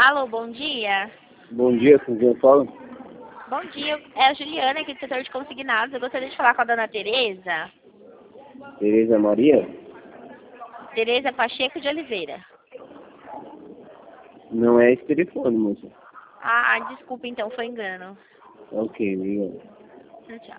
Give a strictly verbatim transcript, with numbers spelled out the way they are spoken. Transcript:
Alô, bom dia. Bom dia, com quem eu falo? Bom dia, é a Juliana aqui do setor de consignados. Eu gostaria de falar com a dona Tereza. Tereza Maria? Tereza Pacheco de Oliveira. Não é esse telefone, moça. Ah, desculpa então, foi engano. Ok, obrigado. Tchau.